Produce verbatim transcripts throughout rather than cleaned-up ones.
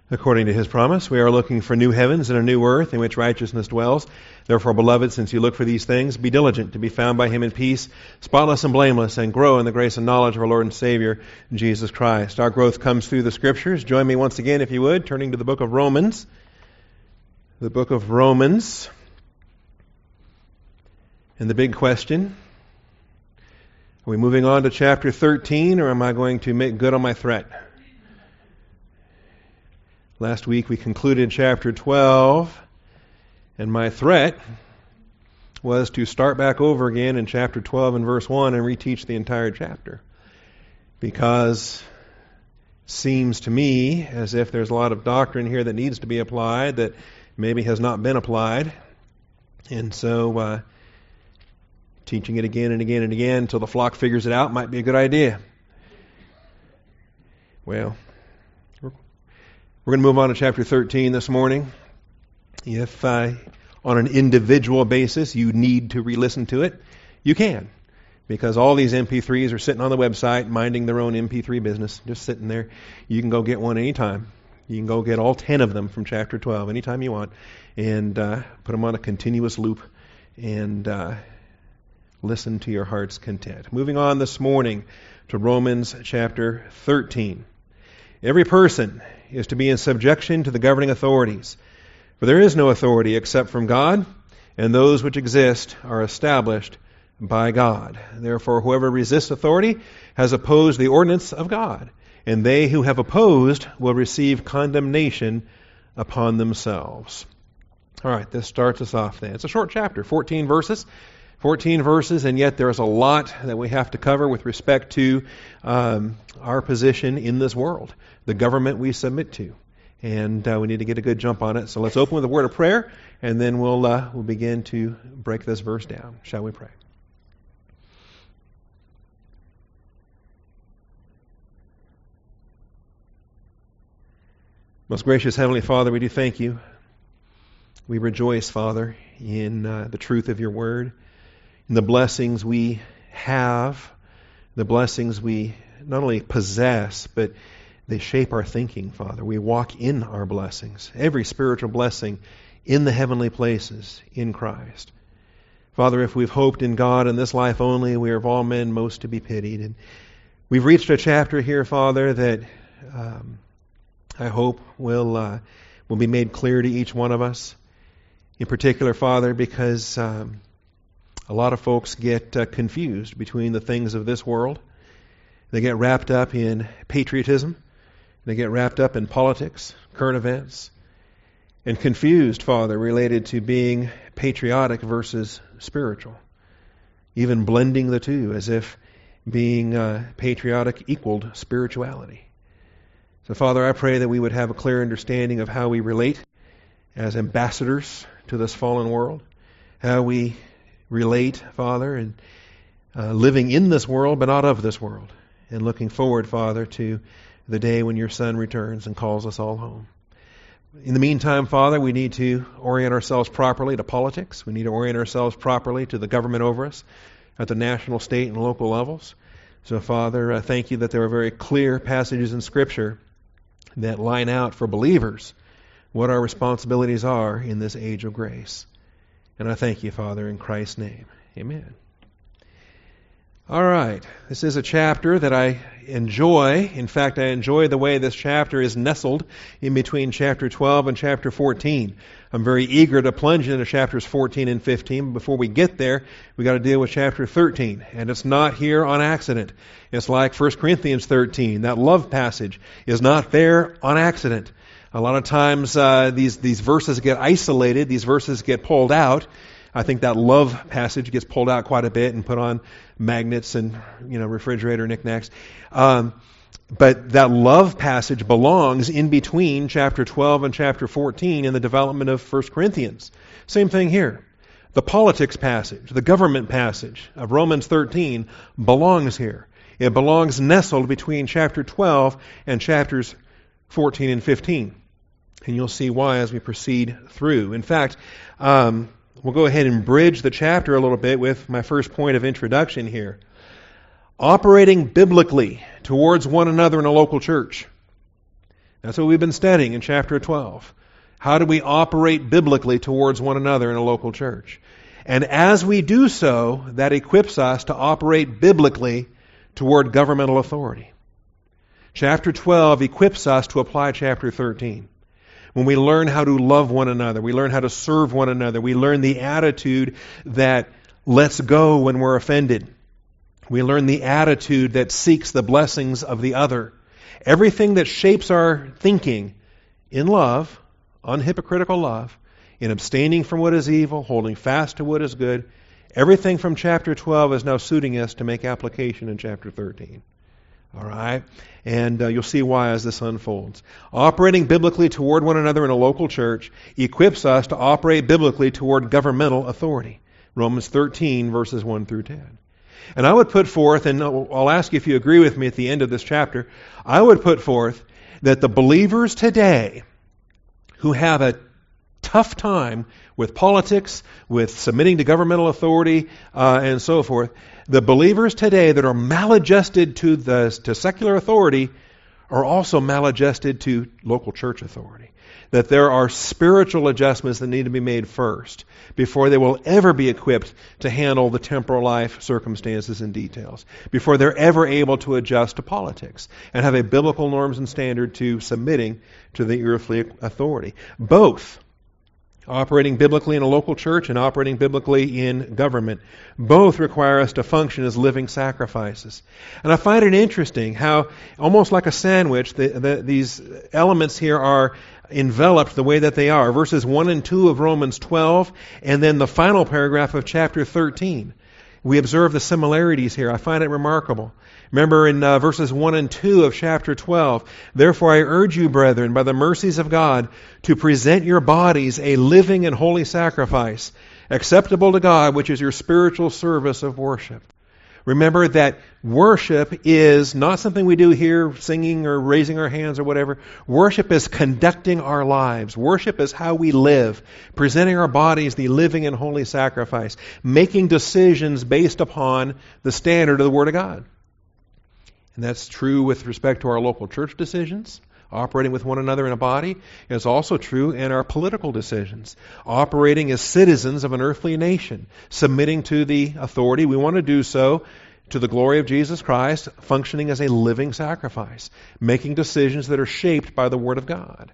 According to his promise, we are looking for new heavens and a new earth in which righteousness dwells. Therefore, beloved, since you look for these things, be diligent to be found by him in peace, spotless and blameless, and grow in the grace and knowledge of our Lord and Savior, Jesus Christ. Our growth comes through the Scriptures. Join me once again, if you would, turning to the book of Romans. The book of Romans. And the big question, are we moving on to chapter thirteen, or am I going to make good on my threat? Last week we concluded chapter twelve, and my threat was to start back over again in chapter twelve and verse one and reteach the entire chapter. Because it seems to me as if there's a lot of doctrine here that needs to be applied that maybe has not been applied. And so uh, teaching it again and again and again until the flock figures it out might be a good idea. Well, we're going to move on to chapter thirteen this morning. If uh, on an individual basis you need to re-listen to it, you can. Because all these M P threes are sitting on the website minding their own M P three business, just sitting there. You can go get one anytime. You can go get all ten of them from chapter twelve anytime you want and uh, put them on a continuous loop and uh, listen to your heart's content. Moving on this morning to Romans chapter thirteen. Every person is to be in subjection to the governing authorities. For there is no authority except from God, and those which exist are established by God. Therefore, whoever resists authority has opposed the ordinance of God, and they who have opposed will receive condemnation upon themselves. All right, this starts us off then. It's a short chapter, fourteen verses. fourteen verses, and yet there's a lot that we have to cover with respect to um, our position in this world, the government we submit to. And uh, we need to get a good jump on it. So let's open with a word of prayer, and then we'll uh, we'll begin to break this verse down. Shall we pray? Most gracious Heavenly Father, we do thank you. We rejoice, Father, in uh, the truth of your word, in the blessings we have, the blessings we not only possess, but they shape our thinking, Father. We walk in our blessings, every spiritual blessing in the heavenly places in Christ. Father, if we've hoped in God in this life only, we are of all men most to be pitied. And we've reached a chapter here, Father, that um, I hope will uh, will be made clear to each one of us. In particular, Father, because um, a lot of folks get uh, confused between the things of this world. They get wrapped up in patriotism. They get wrapped up in politics, current events, and confused, Father, related to being patriotic versus spiritual. Even blending the two as if being uh, patriotic equaled spirituality. So, Father, I pray that we would have a clear understanding of how we relate as ambassadors to this fallen world, how we relate, Father, and uh, living in this world but not of this world, and looking forward, Father, to the day when your Son returns and calls us all home. In the meantime, Father, we need to orient ourselves properly to politics. We need to orient ourselves properly to the government over us at the national, state, and local levels. So, Father, I thank you that there are very clear passages in Scripture that line out for believers what our responsibilities are in this age of grace. And I thank you, Father, in Christ's name. Amen. All right. This is a chapter that I enjoy. In fact, I enjoy the way this chapter is nestled in between chapter twelve and chapter fourteen. I'm very eager to plunge into chapters fourteen and fifteen. Before we get there, we got to deal with chapter thirteen. And it's not here on accident. It's like First Corinthians thirteen. That love passage is not there on accident. A lot of times uh, these, these verses get isolated. These verses get pulled out. I think that love passage gets pulled out quite a bit and put on magnets and, you know, refrigerator knickknacks. Um, but that love passage belongs in between chapter twelve and chapter fourteen in the development of First Corinthians. Same thing here. The politics passage, the government passage of Romans thirteen belongs here. It belongs nestled between chapter twelve and chapters fourteen and fifteen. And you'll see why as we proceed through. In fact, um, we'll go ahead and bridge the chapter a little bit with my first point of introduction here. Operating biblically towards one another in a local church. That's what we've been studying in chapter twelve. How do we operate biblically towards one another in a local church? And as we do so, that equips us to operate biblically toward governmental authority. Chapter twelve equips us to apply chapter thirteen. When we learn how to love one another, we learn how to serve one another, we learn the attitude that lets go when we're offended. We learn the attitude that seeks the blessings of the other. Everything that shapes our thinking in love, unhypocritical love, in abstaining from what is evil, holding fast to what is good, everything from chapter twelve is now suiting us to make application in chapter thirteen. All right? And uh, you'll see why as this unfolds. Operating biblically toward one another in a local church equips us to operate biblically toward governmental authority. Romans thirteen, verses one through ten. And I would put forth, and I'll ask you if you agree with me at the end of this chapter, I would put forth that the believers today who have a tough time with politics, with submitting to governmental authority, uh, and so forth, the believers today that are maladjusted to the to secular authority are also maladjusted to local church authority. That there are spiritual adjustments that need to be made first before they will ever be equipped to handle the temporal life circumstances and details, before they're ever able to adjust to politics and have a biblical norms and standard to submitting to the earthly authority. Both operating biblically in a local church and operating biblically in government, both require us to function as living sacrifices. And I find it interesting how, almost like a sandwich, the, the, these elements here are enveloped the way that they are. Verses one and two of Romans twelve, and then the final paragraph of chapter thirteen. We observe the similarities here. I find it remarkable. Remember in uh, verses one and two of chapter twelve, therefore I urge you, brethren, by the mercies of God, to present your bodies a living and holy sacrifice, acceptable to God, which is your spiritual service of worship. Remember that worship is not something we do here, singing or raising our hands or whatever. Worship is conducting our lives. Worship is how we live, presenting our bodies the living and holy sacrifice, making decisions based upon the standard of the Word of God. And that's true with respect to our local church decisions, operating with one another in a body. It's also true in our political decisions, operating as citizens of an earthly nation, submitting to the authority. We want to do so to the glory of Jesus Christ, functioning as a living sacrifice, making decisions that are shaped by the Word of God.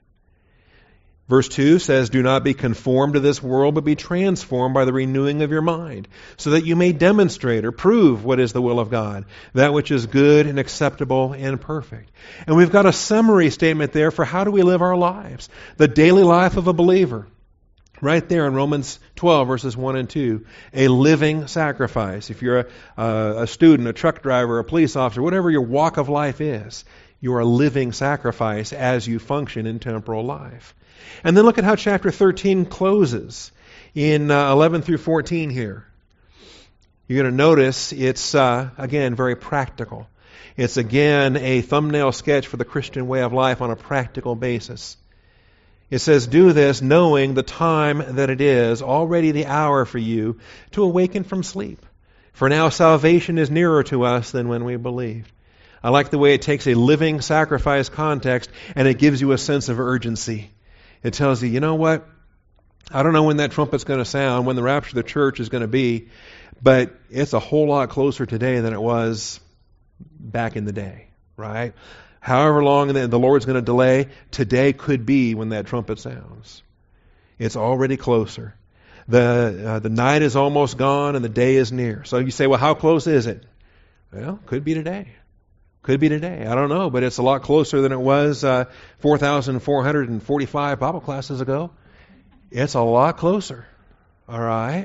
Verse two says, do not be conformed to this world, but be transformed by the renewing of your mind, so that you may demonstrate or prove what is the will of God, that which is good and acceptable and perfect. And we've got a summary statement there for how do we live our lives, the daily life of a believer. Right there in Romans twelve, verses one and two, a living sacrifice. If you're a, uh, a student, a truck driver, a police officer, whatever your walk of life is, you are a living sacrifice as you function in temporal life. And then look at how chapter thirteen closes in uh, eleven through fourteen here. You're going to notice it's, uh, again, very practical. It's, again, a thumbnail sketch for the Christian way of life on a practical basis. It says, do this knowing the time that it is, already the hour for you to awaken from sleep. For now salvation is nearer to us than when we believed. I like the way it takes a living sacrifice context and it gives you a sense of urgency. It tells you, you know what? I don't know when that trumpet's going to sound, when the rapture of the church is going to be, but it's a whole lot closer today than it was back in the day, right? However long the Lord's going to delay, today could be when that trumpet sounds. It's already closer. The uh, the night is almost gone and the day is near. So you say, well, how close is it? Well, could be today. Could be today. I don't know, but it's a lot closer than it was uh, four thousand four hundred forty-five Bible classes ago. It's a lot closer. All right?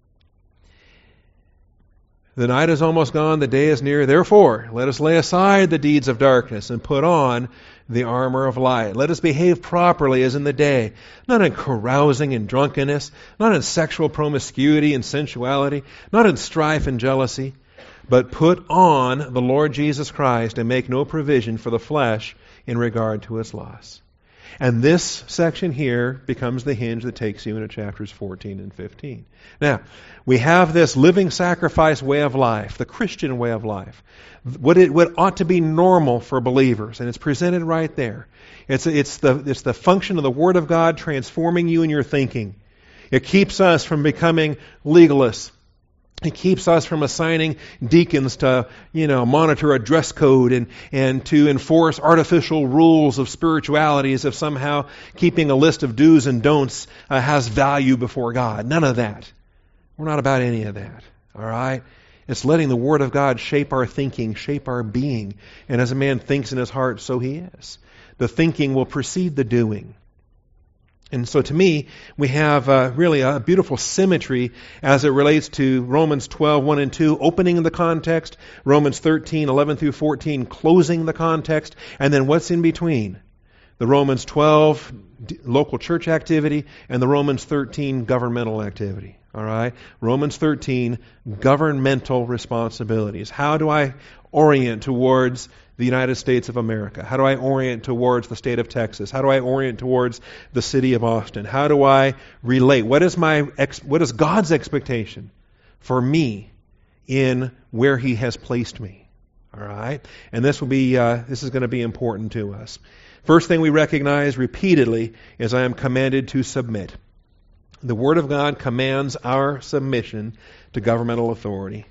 The night is almost gone, the day is near. Therefore, let us lay aside the deeds of darkness and put on the armor of light. Let us behave properly as in the day, not in carousing and drunkenness, not in sexual promiscuity and sensuality, not in strife and jealousy, but put on the Lord Jesus Christ and make no provision for the flesh in regard to its lusts. And this section here becomes the hinge that takes you into chapters fourteen and fifteen. Now, we have this living sacrifice way of life, the Christian way of life, what it what ought to be normal for believers, and it's presented right there. It's it's the it's the function of the Word of God transforming you in your thinking. It keeps us from becoming legalists. It keeps us from assigning deacons to, you know, monitor a dress code and, and to enforce artificial rules of spirituality as if somehow keeping a list of do's and don'ts uh, has value before God. None of that. We're not about any of that. All right? It's letting the Word of God shape our thinking, shape our being. And as a man thinks in his heart, so he is. The thinking will precede the doing. And so to me, we have uh, really a beautiful symmetry as it relates to Romans twelve, one and two, opening the context, Romans thirteen, eleven through fourteen, closing the context, and then what's in between? The Romans twelve, local church activity, and the Romans thirteen, governmental activity. All right? Romans thirteen, governmental responsibilities. How do I orient towards the United States of America? How do I orient towards the state of Texas? How do I orient towards the city of Austin? How do I relate? What is my ex- what is God's expectation for me in where He has placed me? All right, and this will be uh, this is going to be important to us. First thing we recognize repeatedly is I am commanded to submit. The Word of God commands our submission to governmental authority.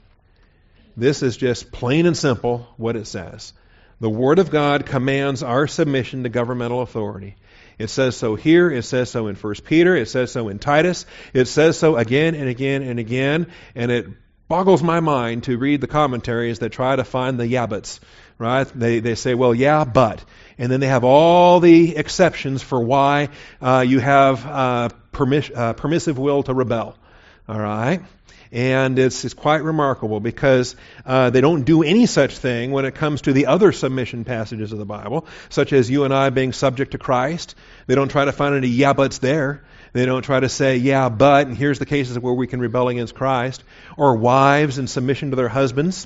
This is just plain and simple what it says. The Word of God commands our submission to governmental authority. It says so here, it says so in First Peter, it says so in Titus, it says so again and again and again, and it boggles my mind to read the commentaries that try to find the yeah buts, right? They they say, well, yeah, but. And then they have all the exceptions for why uh, you have uh, permis- uh, permissive will to rebel, all right? And it's, it's quite remarkable because uh, they don't do any such thing when it comes to the other submission passages of the Bible, such as you and I being subject to Christ. They don't try to find any yeah buts there. They don't try to say, yeah, but, and here's the cases where we can rebel against Christ. Or wives in submission to their husbands.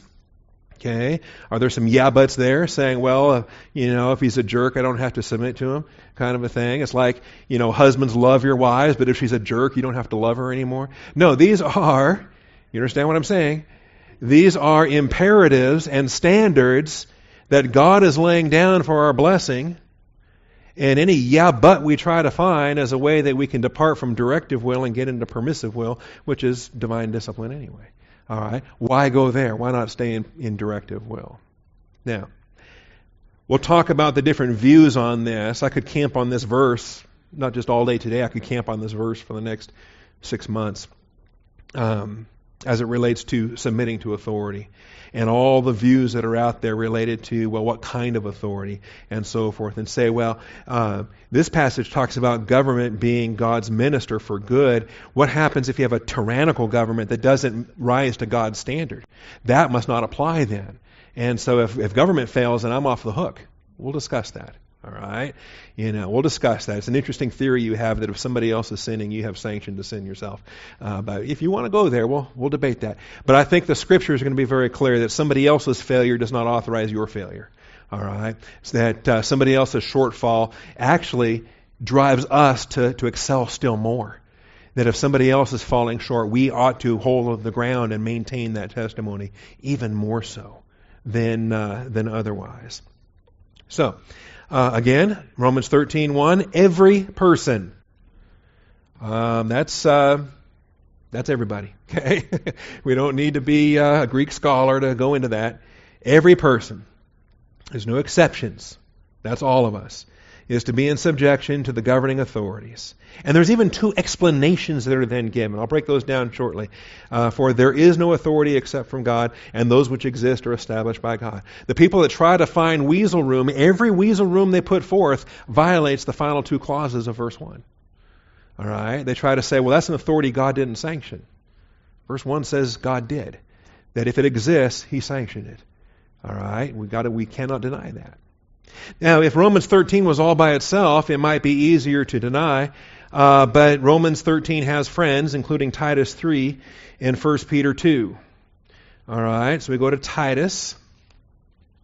Okay, are there some yeah buts there saying, well, uh, you know, if he's a jerk, I don't have to submit to him, kind of a thing? It's like, you know, husbands love your wives, but if she's a jerk, you don't have to love her anymore. No, these are, you understand what I'm saying? These are imperatives and standards that God is laying down for our blessing. And any yeah but we try to find as a way that we can depart from directive will and get into permissive will, which is divine discipline anyway. All right, why go there? Why not stay in, in directive will? Now, we'll talk about the different views on this. I could camp on this verse, not just all day today. I could camp on this verse for the next six months um, as it relates to submitting to authority and all the views that are out there related to, well, what kind of authority and so forth, and say, well, uh, this passage talks about government being God's minister for good. What happens if you have a tyrannical government that doesn't rise to God's standard? That must not apply then. And so if, if government fails, then I'm off the hook. We'll discuss that. All right? You know, we'll discuss that. It's an interesting theory you have that if somebody else is sinning, you have sanction to sin yourself. Uh, but if you want to go there, we'll, we'll debate that. But I think the Scriptures are going to be very clear that somebody else's failure does not authorize your failure. All right? So that uh, somebody else's shortfall actually drives us to, to excel still more. That if somebody else is falling short, we ought to hold the ground and maintain that testimony even more so than uh, than otherwise. So, Uh, again, Romans thirteen one, every person. Um, that's uh, that's everybody. Okay, we don't need to be uh, a Greek scholar to go into that. Every person, there's no exceptions. That's all of us. Is to be in subjection to the governing authorities. And there's even two explanations that are then given. I'll break those down shortly. Uh, for there is no authority except from God, and those which exist are established by God. The people that try to find weasel room, every weasel room they put forth violates the final two clauses of verse one. All right? They try to say, well, that's an authority God didn't sanction. Verse one says God did. That if it exists, He sanctioned it. All right? We got to, we cannot deny that. Now, if Romans thirteen was all by itself, it might be easier to deny. Uh, but Romans thirteen has friends, including Titus three and First Peter two. All right, so we go to Titus.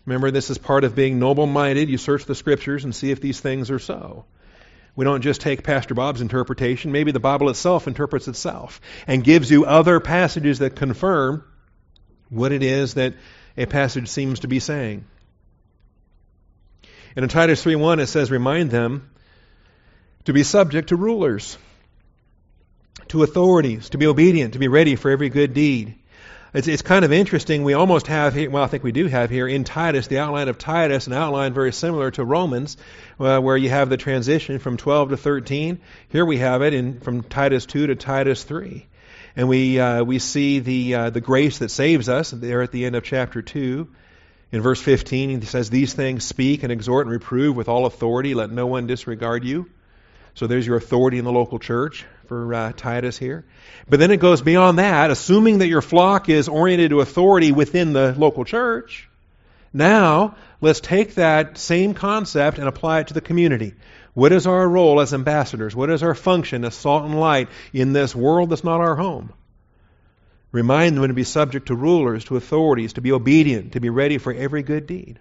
Remember, this is part of being noble-minded. You search the Scriptures and see if these things are so. We don't just take Pastor Bob's interpretation. Maybe the Bible itself interprets itself and gives you other passages that confirm what it is that a passage seems to be saying. And in Titus three one, it says, remind them to be subject to rulers, to authorities, to be obedient, to be ready for every good deed. It's, it's kind of interesting. We almost have here, well, I think we do have here in Titus, the outline of Titus, an outline very similar to Romans, uh, where you have the transition from twelve to thirteen. Here we have it in from Titus two to Titus three. And we uh, we see the uh, the grace that saves us there at the end of chapter two. In verse fifteen, he says, these things speak and exhort and reprove with all authority. Let no one disregard you. So there's your authority in the local church for uh, Titus here. But then it goes beyond that, assuming that your flock is oriented to authority within the local church. Now, let's take that same concept and apply it to the community. What is our role as ambassadors? What is our function as salt and light in this world that's not our home? Remind them to be subject to rulers, to authorities, to be obedient, to be ready for every good deed.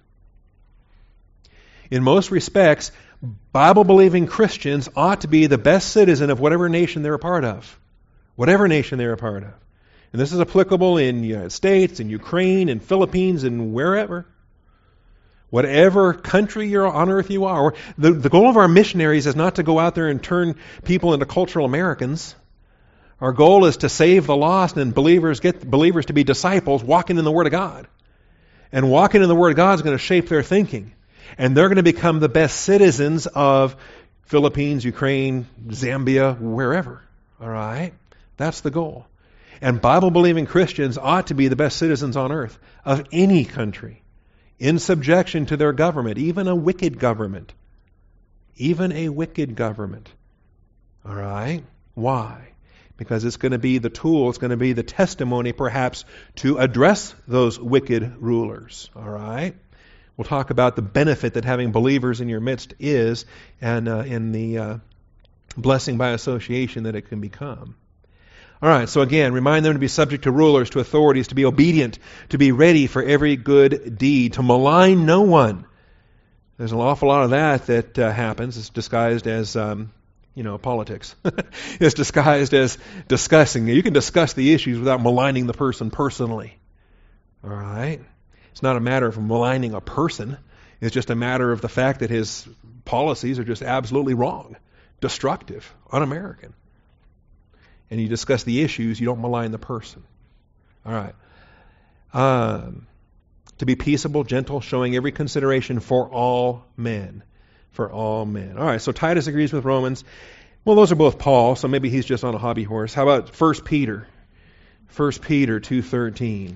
In most respects, Bible-believing Christians ought to be the best citizen of whatever nation they're a part of. Whatever nation they're a part of. And this is applicable in the United States, in Ukraine, in Philippines, and wherever. Whatever country you're on earth you are. The, the goal of our missionaries is not to go out there and turn people into cultural Americans. Our goal is to save the lost and believers get believers to be disciples walking in the Word of God. And walking in the Word of God is going to shape their thinking. And they're going to become the best citizens of Philippines, Ukraine, Zambia, wherever. All right? That's the goal. And Bible-believing Christians ought to be the best citizens on earth of any country, in subjection to their government, even a wicked government. Even a wicked government. All right? Why? Because it's going to be the tool, it's going to be the testimony, perhaps, to address those wicked rulers. All right? We'll talk about the benefit that having believers in your midst is, and uh, in the uh, blessing by association that it can become. All right, so again, remind them to be subject to rulers, to authorities, to be obedient, to be ready for every good deed, to malign no one. There's an awful lot of that that uh, happens. It's disguised as, um, you know, politics. It's disguised as discussing. You can discuss the issues without maligning the person personally. All right? It's not a matter of maligning a person. It's just a matter of the fact that his policies are just absolutely wrong, destructive, un-American. And you discuss the issues, you don't malign the person. All right. Um, to be peaceable, gentle, showing every consideration for all men. For all men. All right, so Titus agrees with Romans. Well, those are both Paul, so maybe he's just on a hobby horse. How about First Peter? First Peter two thirteen.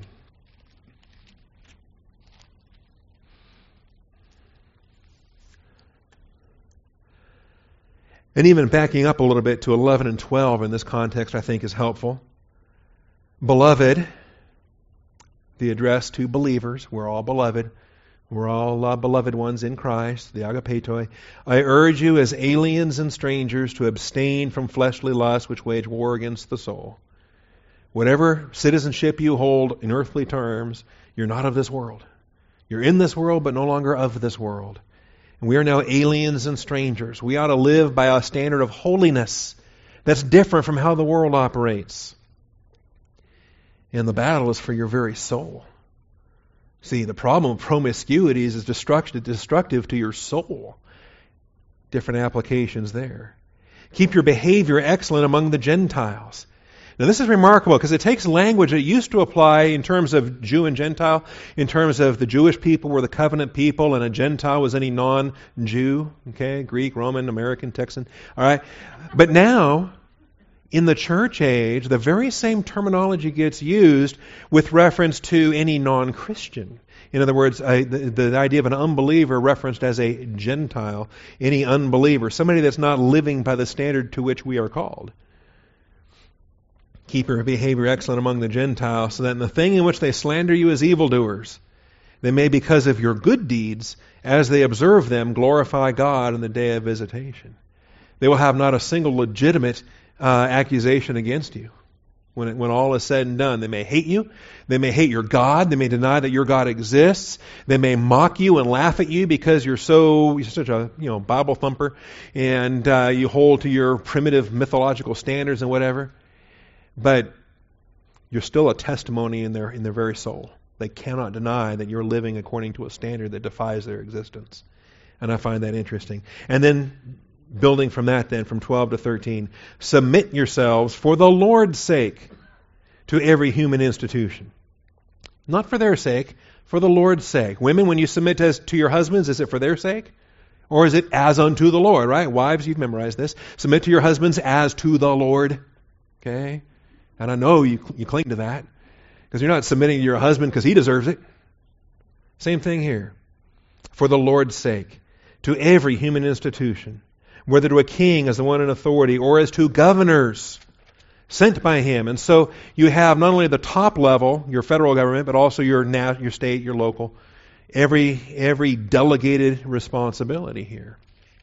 And even backing up a little bit to eleven and twelve in this context, I think is helpful. Beloved, the address to believers, we're all beloved. We're all uh, beloved ones in Christ, the agapetoi. I urge you as aliens and strangers to abstain from fleshly lusts which wage war against the soul. Whatever citizenship you hold in earthly terms, you're not of this world. You're in this world, but no longer of this world. And we are now aliens and strangers. We ought to live by a standard of holiness that's different from how the world operates. And the battle is for your very soul. See, the problem of promiscuity is destructive, destructive to your soul. Different applications there. Keep your behavior excellent among the Gentiles. Now this is remarkable because it takes language that used to apply in terms of Jew and Gentile, in terms of the Jewish people were the covenant people and a Gentile was any non-Jew, okay, Greek, Roman, American, Texan, all right. But now, in the church age, the very same terminology gets used with reference to any non-Christian. In other words, uh, the, the idea of an unbeliever referenced as a Gentile, any unbeliever, somebody that's not living by the standard to which we are called. Keep your behavior excellent among the Gentiles, so that in the thing in which they slander you as evildoers, they may, because of your good deeds, as they observe them, glorify God in the day of visitation. They will have not a single legitimate uh, accusation against you. When, it, when all is said and done, they may hate you. They may hate your God. They may deny that your God exists. They may mock you and laugh at you because you're so you're such a you know Bible thumper, and uh, you hold to your primitive mythological standards and whatever. But you're still a testimony in their in their very soul. They cannot deny that you're living according to a standard that defies their existence. And I find that interesting. And then, building from that then, from twelve to thirteen, submit yourselves for the Lord's sake to every human institution. Not for their sake, for the Lord's sake. Women, when you submit to, to your husbands, is it for their sake? Or is it as unto the Lord, right? Wives, you've memorized this. Submit to your husbands as to the Lord. Okay? And I know you, you cling to that. Because you're not submitting to your husband because he deserves it. Same thing here. For the Lord's sake, to every human institution, whether to a king as the one in authority or as to governors sent by him. And so you have not only the top level, your federal government, but also your nat- your state, your local, every every delegated responsibility here.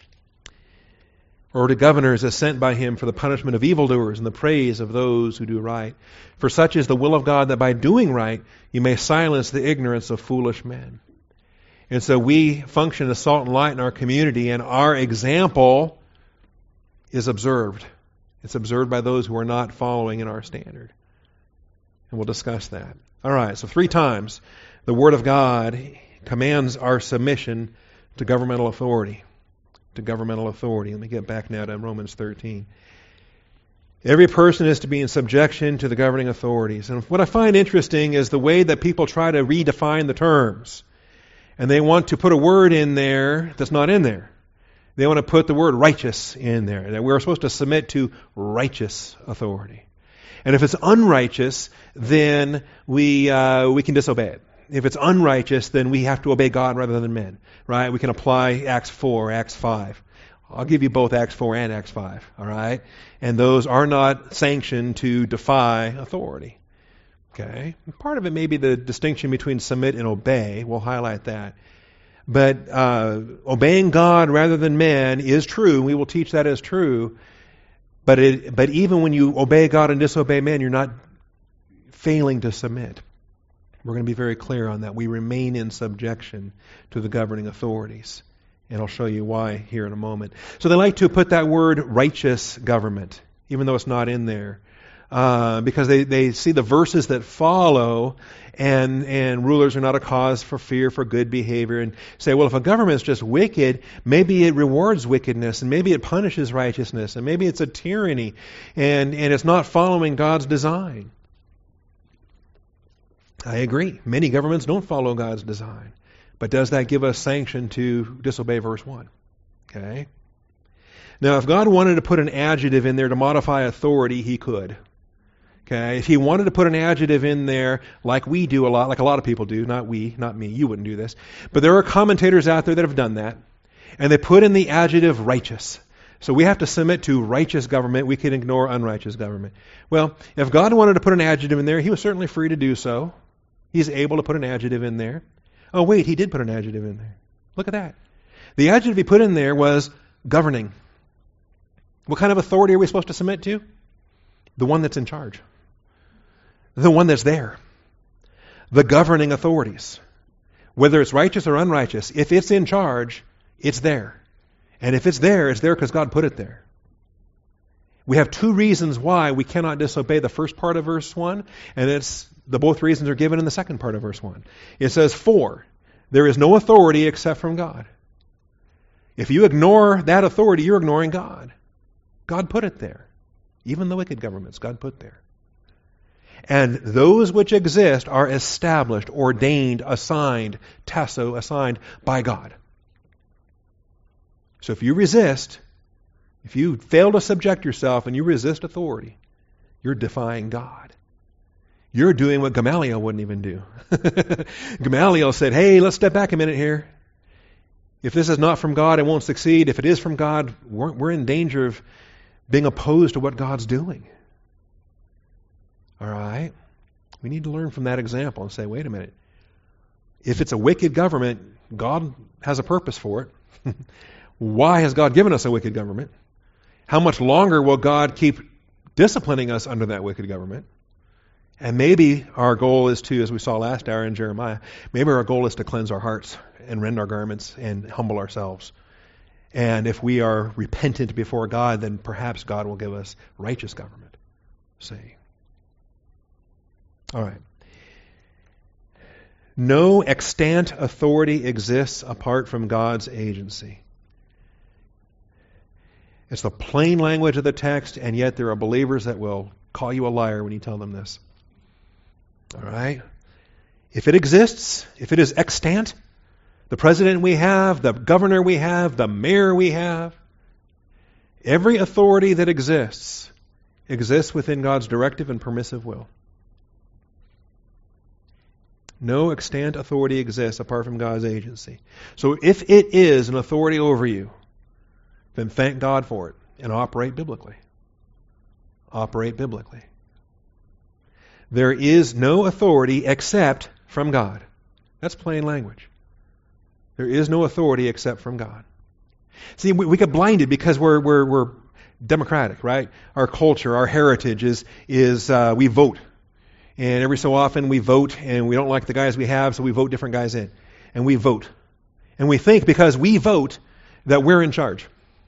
Or to governors as sent by him for the punishment of evildoers and the praise of those who do right. For such is the will of God, that by doing right you may silence the ignorance of foolish men. And so we function as salt and light in our community, and our example is observed. It's observed by those who are not following in our standard. And we'll discuss that. All right, so three times the Word of God commands our submission to governmental authority. To governmental authority. Let me get back now to Romans thirteen. Every person is to be in subjection to the governing authorities. And what I find interesting is the way that people try to redefine the terms. And they want to put a word in there that's not in there. They want to put the word righteous in there, that we're supposed to submit to righteous authority. And if it's unrighteous, then we uh, we can disobey it. If it's unrighteous, then we have to obey God rather than men, right? We can apply Acts four, Acts five. I'll give you both Acts four and Acts five, all right? And those are not sanctioned to defy authority, okay? Part of it may be the distinction between submit and obey. We'll highlight that. But uh, obeying God rather than men is true. We will teach that as true. But it, but even when you obey God and disobey men, you're not failing to submit. We're going to be very clear on that. We remain in subjection to the governing authorities. And I'll show you why here in a moment. So they like to put that word righteous government, even though it's not in there. Uh, because they, they see the verses that follow, and, and rulers are not a cause for fear for good behavior, and say, well, if a government is just wicked, maybe it rewards wickedness, and maybe it punishes righteousness, and maybe it's a tyranny, and, and it's not following God's design. I agree. Many governments don't follow God's design. But does that give us sanction to disobey verse one? Okay. Now, if God wanted to put an adjective in there to modify authority, He could. Okay. If He wanted to put an adjective in there, like we do a lot, like a lot of people do, not we, not me, you wouldn't do this. But there are commentators out there that have done that. And they put in the adjective righteous. So we have to submit to righteous government. We can ignore unrighteous government. Well, if God wanted to put an adjective in there, He was certainly free to do so. He's able to put an adjective in there. Oh, wait, He did put an adjective in there. Look at that. The adjective He put in there was governing. What kind of authority are we supposed to submit to? The one that's in charge. The one that's there. The governing authorities. Whether it's righteous or unrighteous, if it's in charge, it's there. And if it's there, it's there because God put it there. We have two reasons why we cannot disobey the first part of verse one, and it's the both reasons are given in the second part of verse one. It says, for there is no authority except from God. If you ignore that authority, you're ignoring God. God put it there. Even the wicked governments, God put there. And those which exist are established, ordained, assigned, tasso, assigned by God. So if you resist, if you fail to subject yourself and you resist authority, you're defying God. You're doing what Gamaliel wouldn't even do. Gamaliel said, hey, let's step back a minute here. If this is not from God, it won't succeed. If it is from God, we're, we're in danger of being opposed to what God's doing. All right? We need to learn from that example and say, wait a minute. If it's a wicked government, God has a purpose for it. Why has God given us a wicked government? How much longer will God keep disciplining us under that wicked government? And maybe our goal is to, as we saw last hour in Jeremiah, maybe our goal is to cleanse our hearts and rend our garments and humble ourselves. And if we are repentant before God, then perhaps God will give us righteous government. See? All right. No extant authority exists apart from God's agency. It's the plain language of the text, and yet there are believers that will call you a liar when you tell them this. All right? If it exists, if it is extant, the president we have, the governor we have, the mayor we have, every authority that exists, exists within God's directive and permissive will. No extant authority exists apart from God's agency. So if it is an authority over you, then thank God for it and operate biblically. Operate biblically. There is no authority except from God. That's plain language. There is no authority except from God. See, we, we get blinded because we're we're we're democratic, right? Our culture, our heritage is is uh, we vote, and every so often we vote, and we don't like the guys we have, so we vote different guys in, and we vote, and we think because we vote that we're in charge,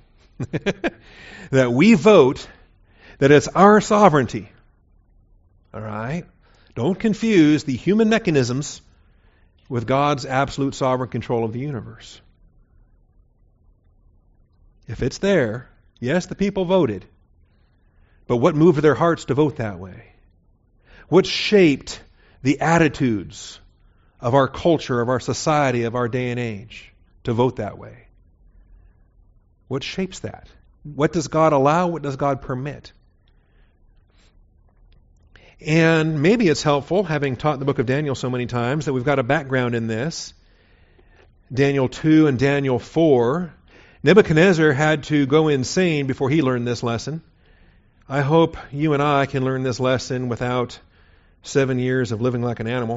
that we vote that it's our sovereignty. All right, don't confuse the human mechanisms with God's absolute sovereign control of the universe. If it's there, yes, the people voted, but what moved their hearts to vote that way? What shaped the attitudes of our culture, of our society, of our day and age to vote that way? What shapes that? What does God allow? What does God permit? And maybe it's helpful, having taught the book of Daniel so many times, that we've got a background in this. Daniel two and Daniel four. Nebuchadnezzar had to go insane before he learned this lesson. I hope you and I can learn this lesson without seven years of living like an animal.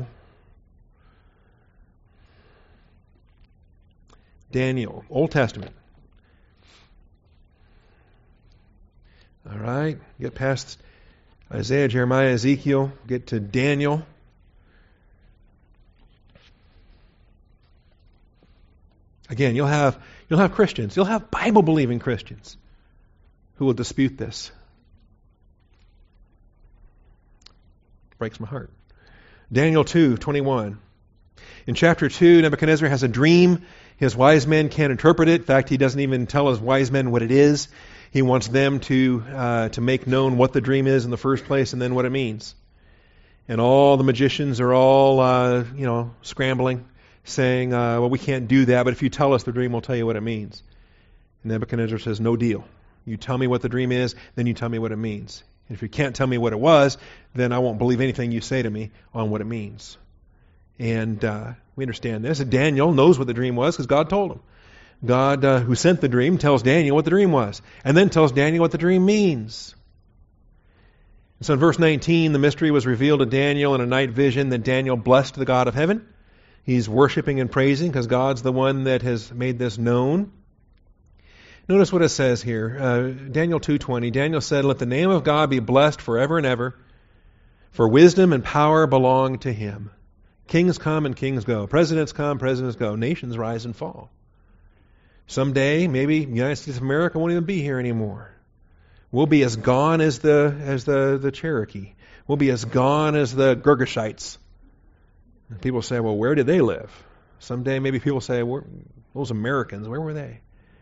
Daniel, Old Testament. All right, get past Isaiah, Jeremiah, Ezekiel, get to Daniel. Again, you'll have you'll have Christians, you'll have Bible-believing Christians who will dispute this. Breaks my heart. Daniel two twenty-one. In chapter two, Nebuchadnezzar has a dream. His wise men can't interpret it. In fact, he doesn't even tell his wise men what it is. He wants them to uh, to make known what the dream is in the first place and then what it means. And all the magicians are all, uh, you know, scrambling, saying, uh, well, we can't do that, but if you tell us the dream, we'll tell you what it means. And Nebuchadnezzar says, no deal. You tell me what the dream is, then you tell me what it means. And if you can't tell me what it was, then I won't believe anything you say to me on what it means. And uh, we understand this. And Daniel knows what the dream was because God told him. God, uh, who sent the dream, tells Daniel what the dream was, and then tells Daniel what the dream means. And so in verse nineteen, the mystery was revealed to Daniel in a night vision. Then Daniel blessed the God of heaven. He's worshiping and praising because God's the one that has made this known. Notice what it says here, uh, Daniel two twenty. Daniel said, let the name of God be blessed forever and ever, for wisdom and power belong to Him. Kings come and kings go. Presidents come, presidents go. Nations rise and fall. Someday, maybe the United States of America won't even be here anymore. We'll be as gone as the as the, the Cherokee. We'll be as gone as the Girgashites. And people say, well, where did they live? Someday maybe people say, where, those Americans, where were they?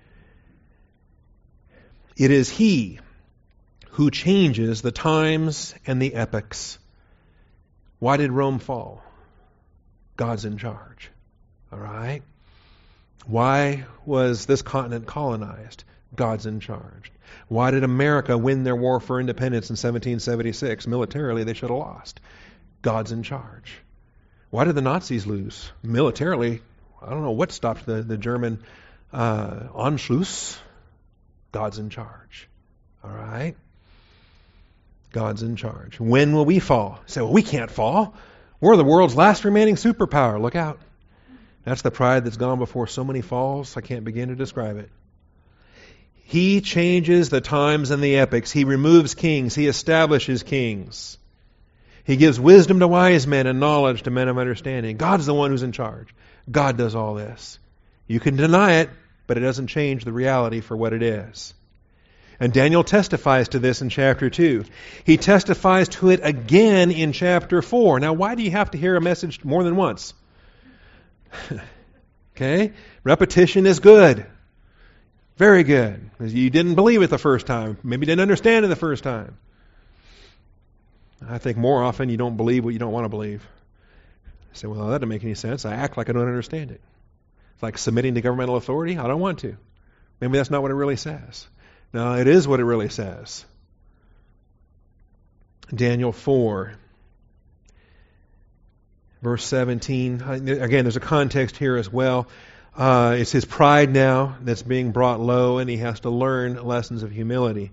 It is He who changes the times and the epochs. Why did Rome fall? God's in charge. All right? Why was this continent colonized? God's in charge. Why did America win their war for independence in seventeen seventy-six? Militarily, they should have lost. God's in charge. Why did the Nazis lose? Militarily, I don't know what stopped the, the German uh, Anschluss. God's in charge. All right? God's in charge. When will we fall? You say, well, we can't fall. We're the world's last remaining superpower. Look out. That's the pride that's gone before so many falls, I can't begin to describe it. He changes the times and the epochs. He removes kings. He establishes kings. He gives wisdom to wise men and knowledge to men of understanding. God's the one who's in charge. God does all this. You can deny it, but it doesn't change the reality for what it is. And Daniel testifies to this in chapter two. He testifies to it again in chapter four. Now, why do you have to hear a message more than once? Okay? Repetition is good. Very good. Because you didn't believe it the first time. Maybe didn't understand it the first time. I think more often you don't believe what you don't want to believe. I say, well, that doesn't make any sense. I act like I don't understand it. It's like submitting to governmental authority. I don't want to. Maybe that's not what it really says. No, it is what it really says. Daniel four, verse seventeen. Again, there's a context here as well. Uh, it's his pride now that's being brought low, and he has to learn lessons of humility.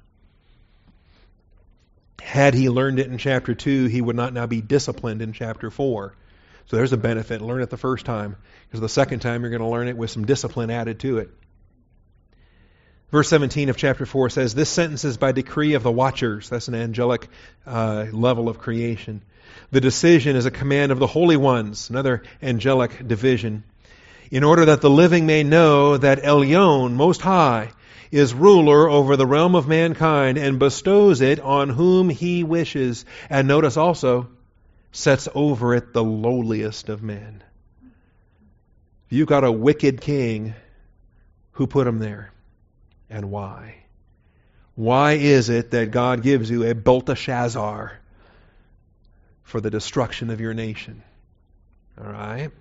Had he learned it in chapter two, he would not now be disciplined in chapter four. So there's a benefit. Learn it the first time. Because the second time you're going to learn it with some discipline added to it. Verse seventeen of chapter four says, "This sentence is by decree of the watchers." That's an angelic uh, level of creation. "The decision is a command of the holy ones." Another angelic division. "In order that the living may know that Elyon, Most High, is ruler over the realm of mankind and bestows it on whom he wishes." And notice also, sets over it the lowliest of men. You've got a wicked king. Who put him there? And why? Why is it that God gives you a Belteshazzar for the destruction of your nation? All right?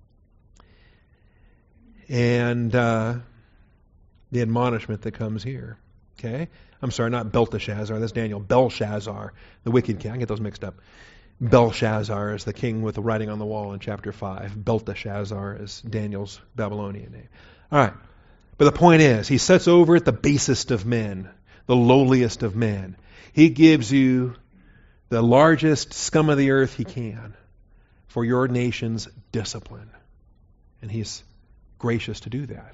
And uh, the admonishment that comes here. Okay? I'm sorry, not Belteshazzar. That's Daniel. Belshazzar, the wicked king. I get those mixed up. Belshazzar is the king with the writing on the wall in chapter five. Belteshazzar is Daniel's Babylonian name. All right. But the point is, he sets over it the basest of men, the lowliest of men. He gives you the largest scum of the earth he can for your nation's discipline. And he's gracious to do that.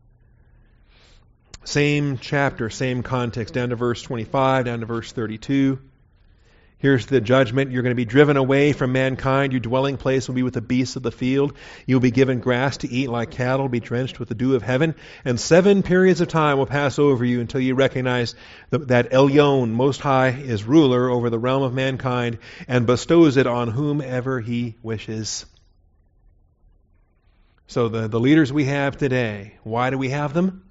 Same chapter, same context, down to verse twenty-five, down to verse thirty-two. Here's the judgment. You're going to be driven away from mankind. Your dwelling place will be with the beasts of the field. You'll be given grass to eat like cattle, be drenched with the dew of heaven. And seven periods of time will pass over you until you recognize that Elyon, Most High, is ruler over the realm of mankind and bestows it on whomever he wishes. So the, the leaders we have today, why do we have them?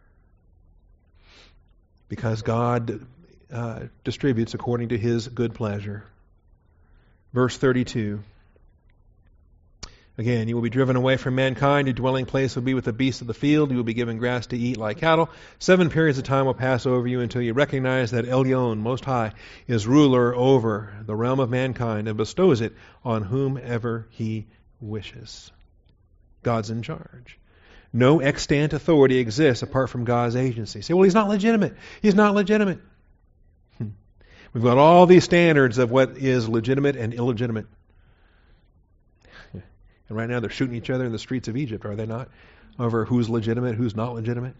Because God Uh, distributes according to his good pleasure. Verse thirty-two. Again, you will be driven away from mankind. Your dwelling place will be with the beasts of the field. You will be given grass to eat like cattle. Seven periods of time will pass over you until you recognize that Elyon, Most High, is ruler over the realm of mankind and bestows it on whomever he wishes. God's in charge. No extant authority exists apart from God's agency. You say, well, he's not legitimate. He's not legitimate. We've got all these standards of what is legitimate and illegitimate. And right now they're shooting each other in the streets of Egypt, are they not? Over who's legitimate, who's not legitimate.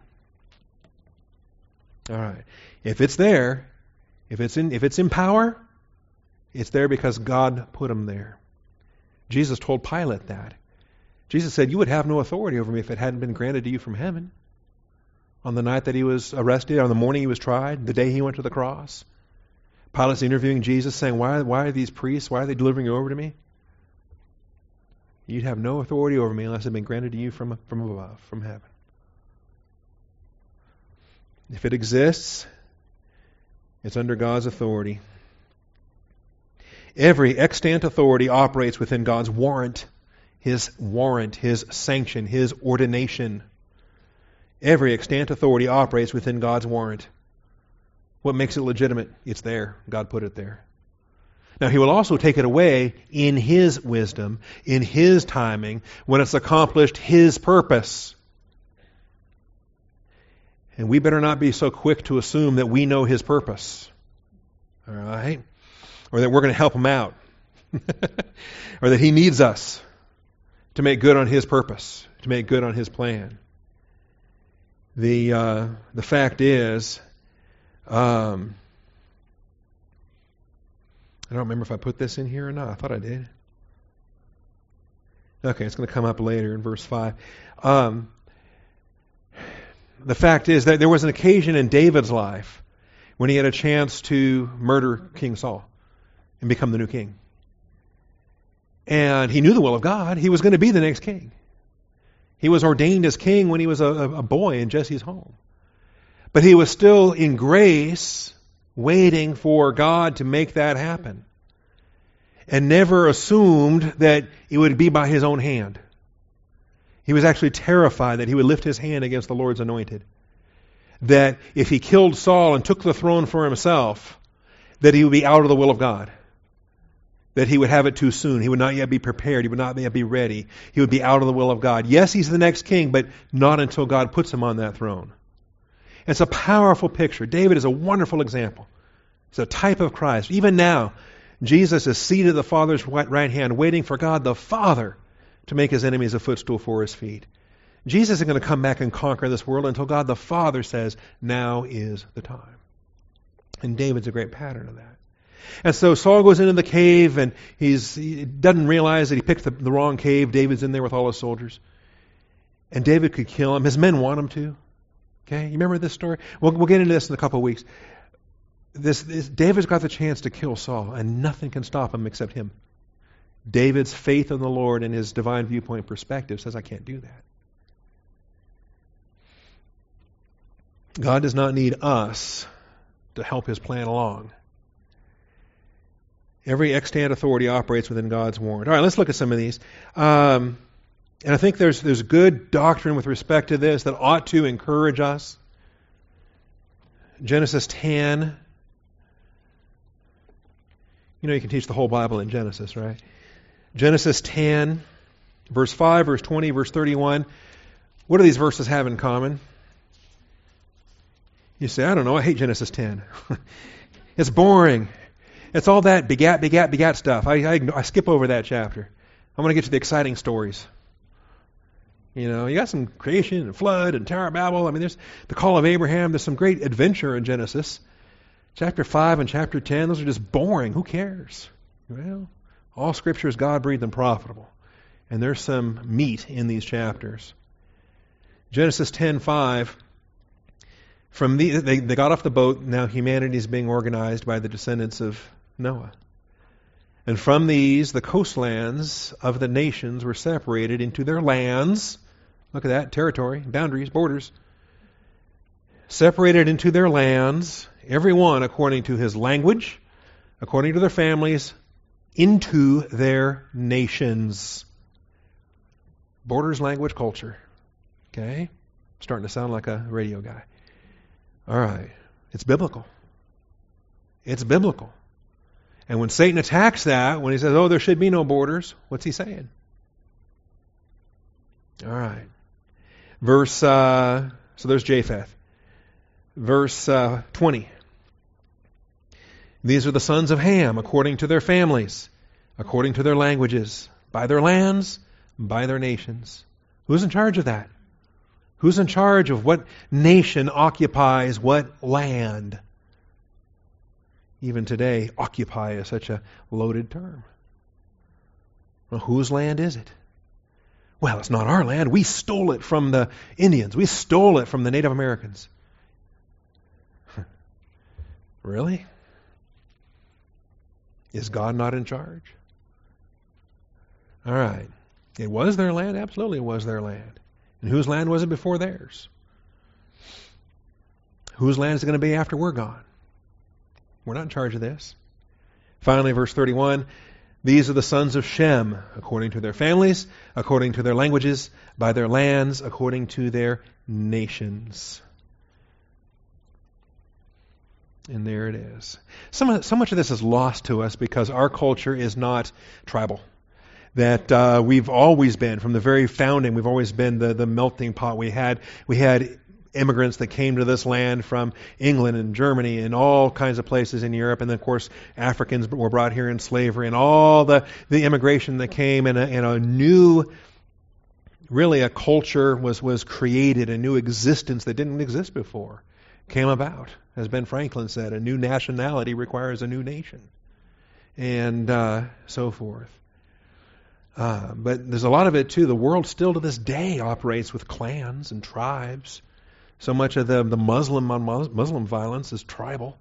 All right. If it's there, if it's in if it's in power, it's there because God put them there. Jesus told Pilate that. Jesus said, "You would have no authority over me if it hadn't been granted to you from heaven." On the night that he was arrested, on the morning he was tried, the day he went to the cross. Pilate's interviewing Jesus, saying, why, why are these priests, why are they delivering you over to me? You'd have no authority over me unless it had been granted to you from, from above, from heaven. If it exists, it's under God's authority. Every extant authority operates within God's warrant, his warrant, his sanction, his ordination. Every extant authority operates within God's warrant. What makes it legitimate? It's there. God put it there. Now, he will also take it away in his wisdom, in his timing, when it's accomplished his purpose. And we better not be so quick to assume that we know his purpose. All right? Or that we're going to help him out. Or that he needs us to make good on his purpose, to make good on his plan. The, uh, the fact is, Um, I don't remember if I put this in here or not. I thought I did. Okay, it's going to come up later in verse five. Um, the fact is that there was an occasion in David's life when he had a chance to murder King Saul and become the new king. And he knew the will of God. He was going to be the next king. He was ordained as king when he was a, a boy in Jesse's home. But he was still in grace, waiting for God to make that happen. And never assumed that it would be by his own hand. He was actually terrified that he would lift his hand against the Lord's anointed. That if he killed Saul and took the throne for himself, that he would be out of the will of God. That he would have it too soon. He would not yet be prepared. He would not yet be ready. He would be out of the will of God. Yes, he's the next king, but not until God puts him on that throne. It's a powerful picture. David is a wonderful example. It's a type of Christ. Even now, Jesus is seated at the Father's right hand, waiting for God the Father to make his enemies a footstool for his feet. Jesus isn't going to come back and conquer this world until God the Father says, now is the time. And David's a great pattern of that. And so Saul goes into the cave, and he's, he doesn't realize that he picked the, the wrong cave. David's in there with all his soldiers. And David could kill him. His men want him to. Okay, you remember this story? We'll, we'll get into this in a couple of weeks. This, this David's got the chance to kill Saul, and nothing can stop him except him. David's faith in the Lord and his divine viewpoint perspective says, I can't do that. God does not need us to help his plan along. Every extant authority operates within God's warrant. All right, let's look at some of these. Um, and I think there's there's good doctrine with respect to this that ought to encourage us. Genesis ten. You know you can teach the whole Bible in Genesis, right? Genesis ten, verse five, verse twenty, verse thirty-one. What do these verses have in common? You say, I don't know, I hate Genesis ten. It's boring. It's all that begat, begat, begat stuff. I, I, I skip over that chapter. I'm going to get to the exciting stories. You know, you got some creation and flood and Tower of Babel. I mean, there's the call of Abraham. There's some great adventure in Genesis. Chapter five and chapter ten, those are just boring. Who cares? Well, all Scripture is God-breathed and profitable. And there's some meat in these chapters. Genesis ten five. From the, they, they got off the boat. Now humanity is being organized by the descendants of Noah. And from these, the coastlands of the nations were separated into their lands. Look at that, territory, boundaries, borders. Separated into their lands, every one according to his language, according to their families, into their nations. Borders, language, culture. Okay? Starting to sound like a radio guy. All right. It's biblical. It's biblical. And when Satan attacks that, when he says, oh, there should be no borders, what's he saying? All right. Verse, uh, so there's Japheth. Verse uh, twenty. These are the sons of Ham, according to their families, according to their languages, by their lands, by their nations. Who's in charge of that? Who's in charge of what nation occupies what land? Even today, occupy is such a loaded term. Well, whose land is it? Well, it's not our land. We stole it from the Indians. We stole it from the Native Americans. Really? Is God not in charge? All right. It was their land? Absolutely it was their land. And whose land was it before theirs? Whose land is it going to be after we're gone? We're not in charge of this. Finally, verse thirty-one, these are the sons of Shem, according to their families, according to their languages, by their lands, according to their nations. And there it is. Some, so much of this is lost to us because our culture is not tribal. That uh, we've always been, from the very founding, we've always been the, the melting pot. We had we had immigrants that came to this land from England and Germany and all kinds of places in Europe. And then, of course, Africans were brought here in slavery and all the, the immigration that came and a, and a new, really a culture was, was created, a new existence that didn't exist before came about. As Ben Franklin said, a new nationality requires a new nation. and uh, so forth. Uh, but there's a lot of it too. The world still to this day operates with clans and tribes. So much of the, the Muslim on Muslim violence is tribal.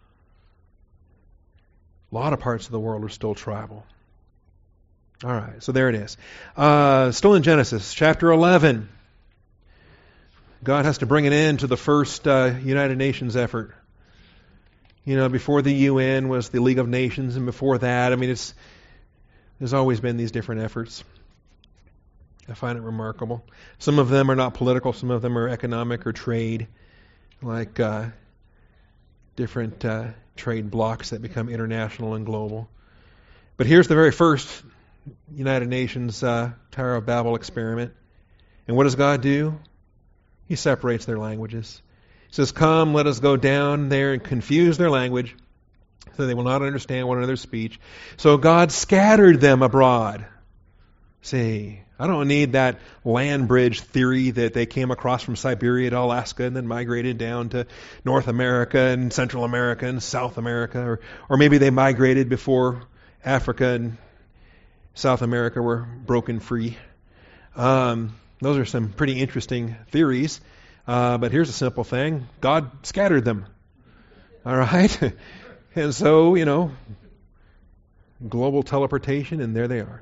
A lot of parts of the world are still tribal. All right, so there it is. Uh, still in Genesis, chapter eleven. God has to bring an end to the first uh, United Nations effort. You know, before the U N was the League of Nations, and before that, I mean, it's there's always been these different efforts. I find it remarkable. Some of them are not political, some of them are economic or trade, like uh, different uh, trade blocks that become international and global. But here's the very first United Nations uh, Tower of Babel experiment. And what does God do? He separates their languages. He says, come, let us go down there and confuse their language, so they will not understand one another's speech. So God scattered them abroad. See, I don't need that land bridge theory that they came across from Siberia to Alaska and then migrated down to North America and Central America and South America. Or, or maybe they migrated before Africa and South America were broken free. Um, those are some pretty interesting theories. Uh, but here's a simple thing. God scattered them. All right? And so, you know, global teleportation, and there they are.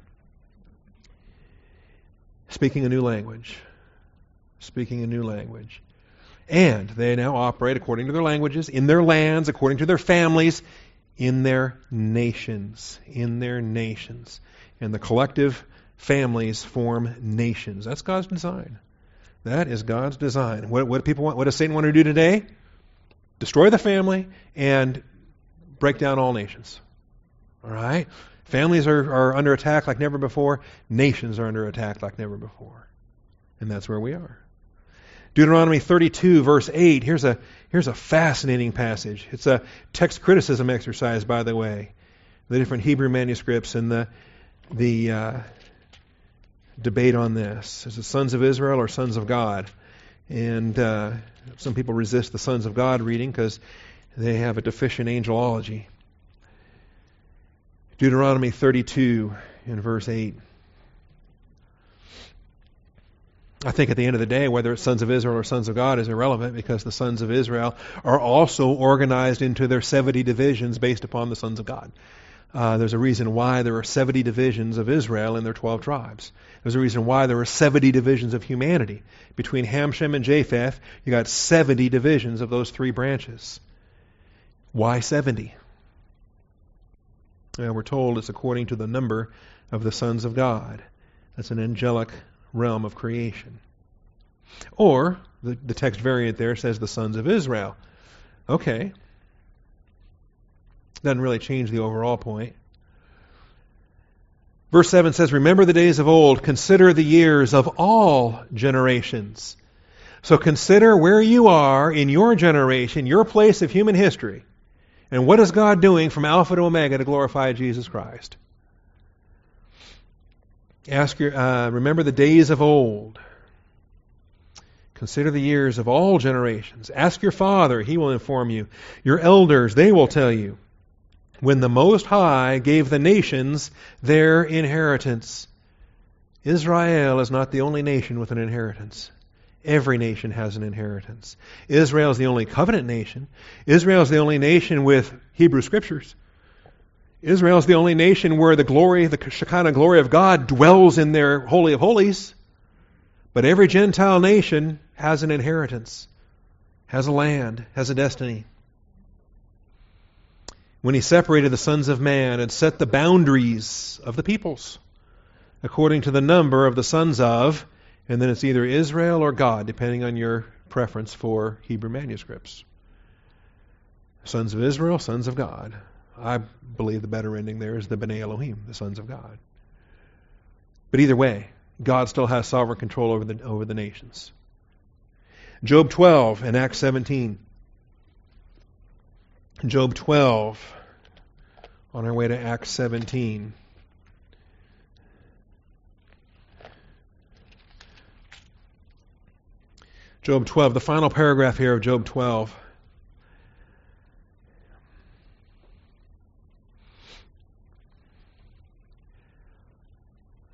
Speaking a new language. Speaking a new language. And they now operate according to their languages, in their lands, according to their families, in their nations. In their nations. And the collective families form nations. That's God's design. That is God's design. What, what do people want? What does Satan want to do today? Destroy the family and break down all nations. All right? Families are, are under attack like never before. Nations are under attack like never before. And that's where we are. Deuteronomy thirty-two, verse eight. Here's a, here's a fascinating passage. It's a text criticism exercise, by the way. The different Hebrew manuscripts and the, the uh, debate on this. Is it sons of Israel or sons of God? And uh, some people resist the sons of God reading because they have a deficient angelology. Deuteronomy thirty-two in verse eight. I think at the end of the day, whether it's sons of Israel or sons of God is irrelevant, because the sons of Israel are also organized into their seventy divisions based upon the sons of God. Uh, there's a reason why there are seventy divisions of Israel in their twelve tribes. There's a reason why there are seventy divisions of humanity. Between Ham, Shem, and Japheth, you got seventy divisions of those three branches. Why seventy? Uh, we're told it's according to the number of the sons of God. That's an angelic realm of creation. Or, the, the text variant there says the sons of Israel. Okay. Doesn't really change the overall point. Verse seven says, remember the days of old, consider the years of all generations. So consider where you are in your generation, your place of human history. And what is God doing from Alpha to Omega to glorify Jesus Christ? Ask your, uh, remember the days of old. Consider the years of all generations. Ask your father, he will inform you. Your elders, they will tell you. When the Most High gave the nations their inheritance. Israel is not the only nation with an inheritance. Every nation has an inheritance. Israel is the only covenant nation. Israel is the only nation with Hebrew Scriptures. Israel is the only nation where the glory, the Shekinah glory of God dwells in their Holy of Holies. But every Gentile nation has an inheritance, has a land, has a destiny. When he separated the sons of man and set the boundaries of the peoples, according to the number of the sons of, and then it's either Israel or God, depending on your preference for Hebrew manuscripts. Sons of Israel, sons of God. I believe the better ending there is the B'nai Elohim, the sons of God. But either way, God still has sovereign control over the over the nations. Job twelve and Acts seventeen. Job twelve, on our way to Acts seventeen. Job twelve, the final paragraph here of Job twelve.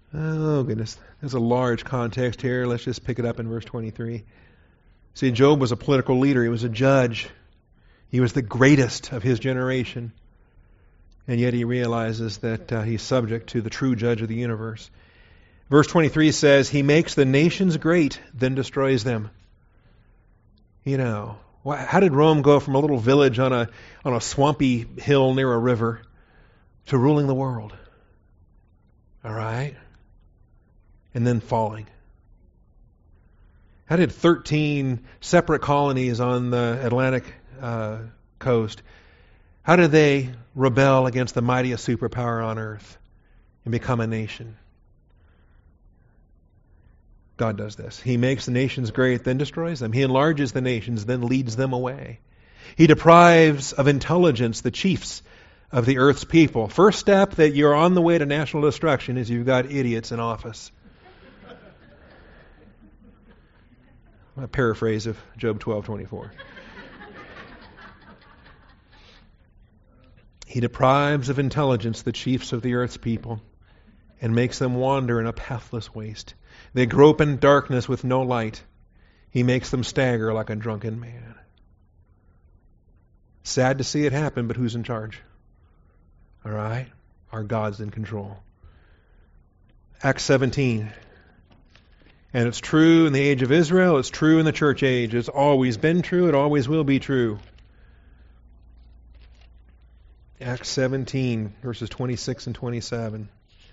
Oh, goodness. There's a large context here. Let's just pick it up in verse twenty-three. See, Job was a political leader. He was a judge. He was the greatest of his generation. And yet he realizes that uh, he's subject to the true judge of the universe. Verse twenty-three says, He makes the nations great, then destroys them. You know, how did Rome go from a little village on a on a swampy hill near a river to ruling the world? All right? And then falling. How did thirteen separate colonies on the Atlantic uh, coast, how did they rebel against the mightiest superpower on earth and become a nation? God does this. He makes the nations great, then destroys them. He enlarges the nations, then leads them away. He deprives of intelligence the chiefs of the earth's people. First step that you're on the way to national destruction is you've got idiots in office. A paraphrase of Job twelve twenty-four. He deprives of intelligence the chiefs of the earth's people and makes them wander in a pathless waste. They grope in darkness with no light. He makes them stagger like a drunken man. Sad to see it happen, but who's in charge? All right? Our God's in control. Acts seventeen. And it's true in the age of Israel. It's true in the church age. It's always been true. It always will be true. Acts seventeen, verses twenty-six and twenty-seven.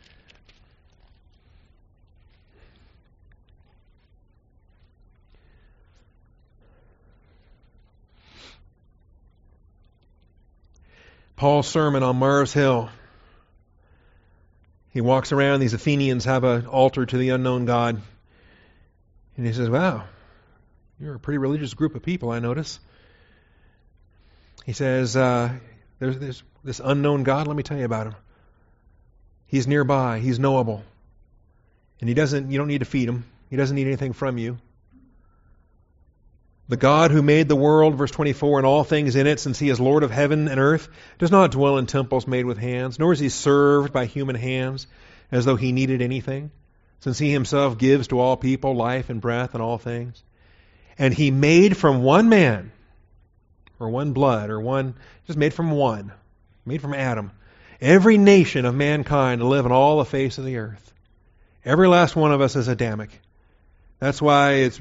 Paul's sermon on Mars Hill. He walks around. These Athenians have an altar to the unknown God. And he says, wow, you're a pretty religious group of people, I notice. He says, uh, there's, there's this unknown God, let me tell you about him. He's nearby, he's knowable. And he doesn't, you don't need to feed him. He doesn't need anything from you. The God who made the world, verse twenty-four, and all things in it, since he is Lord of heaven and earth, does not dwell in temples made with hands, nor is he served by human hands as though he needed anything, since he himself gives to all people life and breath and all things. And he made from one man, or one blood, or one, just made from one, made from Adam, every nation of mankind to live on all the face of the earth. Every last one of us is Adamic. That's why it's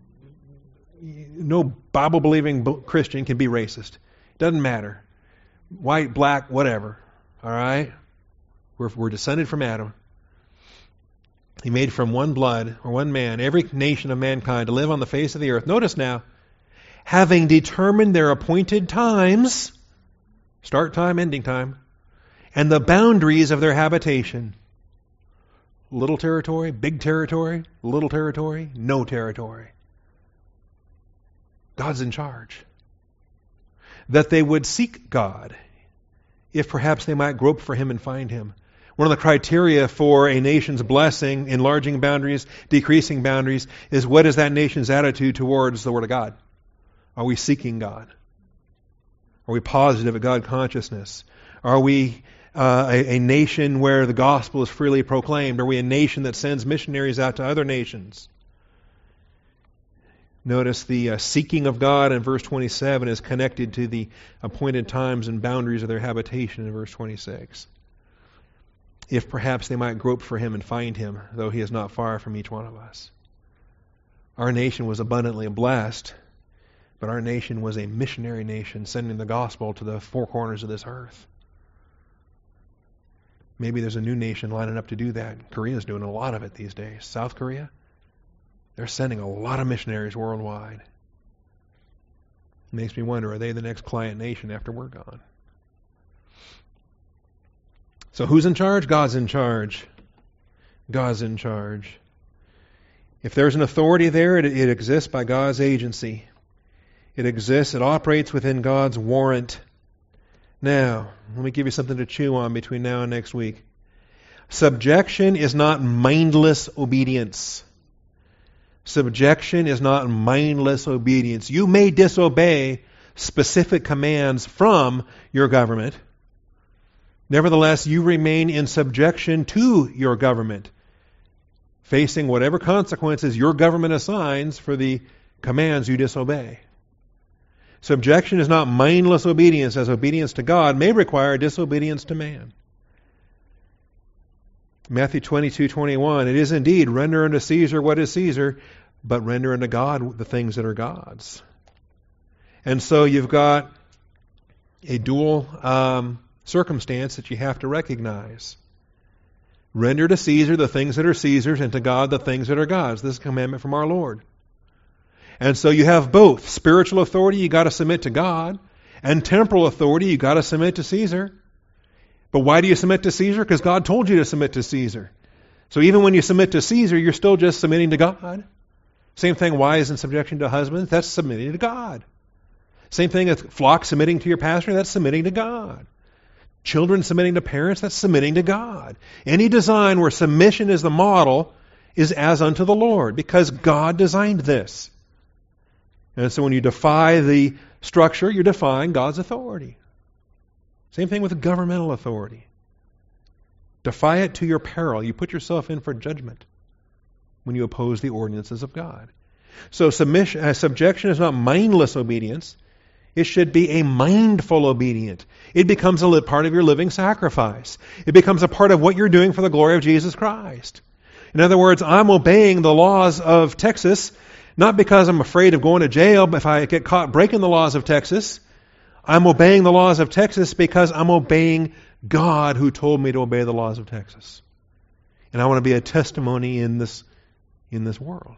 no Bible-believing Christian can be racist. It doesn't matter. White, black, whatever. All right? We're, we're descended from Adam. He made from one blood, or one man, every nation of mankind to live on the face of the earth. Notice now, having determined their appointed times, start time, ending time, and the boundaries of their habitation. Little territory, big territory, little territory, no territory. God's in charge. That they would seek God, if perhaps they might grope for Him and find Him. One of the criteria for a nation's blessing, enlarging boundaries, decreasing boundaries, is what is that nation's attitude towards the Word of God? Are we seeking God? Are we positive of God consciousness? Are we uh, a, a nation where the gospel is freely proclaimed? Are we a nation that sends missionaries out to other nations? Notice the uh, seeking of God in verse twenty-seven is connected to the appointed times and boundaries of their habitation in verse twenty-six. If perhaps they might grope for Him and find Him, though He is not far from each one of us. Our nation was abundantly blessed, but our nation was a missionary nation sending the gospel to the four corners of this earth. Maybe there's a new nation lining up to do that. Korea's doing a lot of it these days. South Korea? They're sending a lot of missionaries worldwide. It makes me wonder, are they the next client nation after we're gone? So who's in charge? God's in charge. God's in charge. If there's an authority there, it, it exists by God's agency. It exists, it operates within God's warrant. Now, let me give you something to chew on between now and next week. Subjection is not mindless obedience. Subjection is not mindless obedience. You may disobey specific commands from your government. Nevertheless, you remain in subjection to your government. facing whatever consequences your government assigns for the commands you disobey. Subjection is not mindless obedience, as obedience to God may require disobedience to man. Matthew twenty-two twenty-one, it is indeed, render unto Caesar what is Caesar, but render unto God the things that are God's. And so you've got a dual um, circumstance that you have to recognize. Render to Caesar the things that are Caesar's, and to God the things that are God's. This is a commandment from our Lord. And so you have both. Spiritual authority, you got to submit to God, and temporal authority, you got to submit to Caesar. But why do you submit to Caesar? Because God told you to submit to Caesar. So even when you submit to Caesar, you're still just submitting to God. Same thing, wives in subjection to husbands, that's submitting to God. Same thing with flock submitting to your pastor, that's submitting to God. Children submitting to parents, that's submitting to God. Any design where submission is the model is as unto the Lord, because God designed this. And so when you defy the structure, you're defying God's authority. Same thing with governmental authority. Defy it to your peril. You put yourself in for judgment when you oppose the ordinances of God. So submission, uh, subjection is not mindless obedience. It should be a mindful obedience. It becomes a part of your living sacrifice. It becomes a part of what you're doing for the glory of Jesus Christ. In other words, I'm obeying the laws of Texas, not because I'm afraid of going to jail if I get caught breaking the laws of Texas. I'm obeying the laws of Texas because I'm obeying God who told me to obey the laws of Texas. And I want to be a testimony in this, in this world.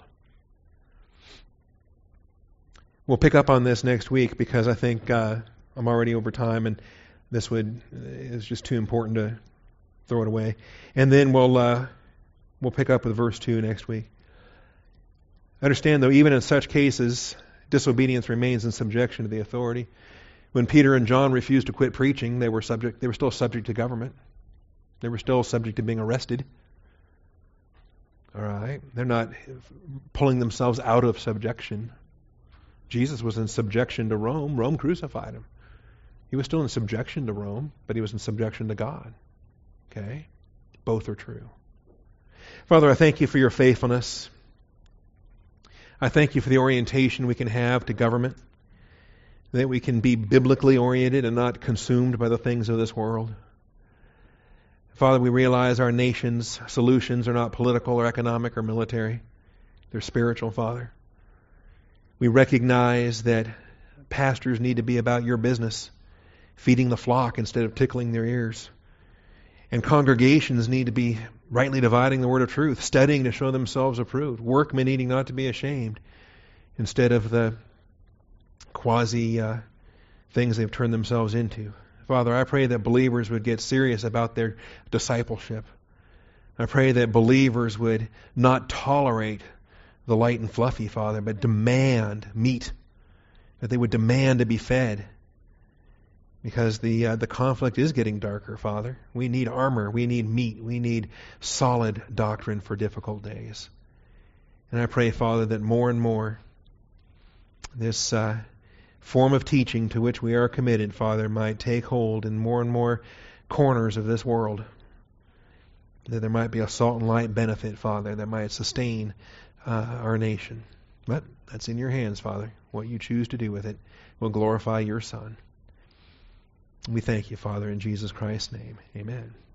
We'll pick up on this next week because I think uh, I'm already over time and this would is just too important to throw it away. And then we'll uh, we'll pick up with verse two next week. Understand, though, even in such cases, disobedience remains in subjection to the authority. When Peter and John refused to quit preaching, they were subject. They were still subject to government. They were still subject to being arrested. All right, they're not pulling themselves out of subjection. Jesus was in subjection to Rome. Rome crucified him. He was still in subjection to Rome, but he was in subjection to God. Okay? Both are true. Father, I thank you for your faithfulness. I thank you for the orientation we can have to government, that we can be biblically oriented and not consumed by the things of this world. Father, we realize our nation's solutions are not political or economic or military. They're spiritual, Father. We recognize that pastors need to be about your business, feeding the flock instead of tickling their ears. And congregations need to be rightly dividing the word of truth, studying to show themselves approved, workmen needing not to be ashamed, instead of the quasi uh, things they've turned themselves into. Father, I pray that believers would get serious about their discipleship. I pray that believers would not tolerate the light and fluffy, Father, but demand meat, that they would demand to be fed, because the uh, the conflict is getting darker, Father. We need armor, we need meat, we need solid doctrine for difficult days. And I pray, Father, that more and more this uh, form of teaching to which we are committed, Father, might take hold in more and more corners of this world, that there might be a salt and light benefit, Father, that might sustain Uh, our nation. But that's in your hands, Father. What you choose to do with it will glorify your Son. We thank you, Father, in Jesus Christ's name. Amen.